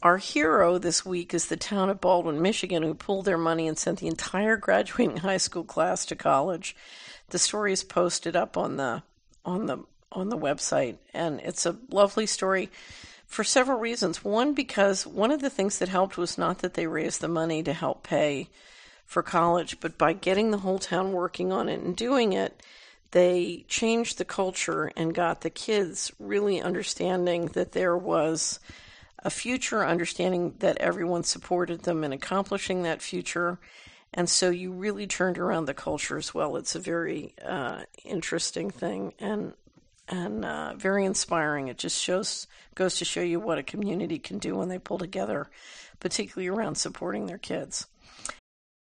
our hero this week is the town of Baldwin, Michigan, who pooled their money and sent the entire graduating high school class to college. The story is posted up on the website, and it's a lovely story for several reasons. One, because one of the things that helped was not that they raised the money to help pay for college, but by getting the whole town working on it and doing it, they changed the culture and got the kids really understanding that there was a future, understanding that everyone supported them in accomplishing that future. And so you really turned around the culture as well. It's a very interesting thing and very inspiring. It just goes to show you what a community can do when they pull together, particularly around supporting their kids.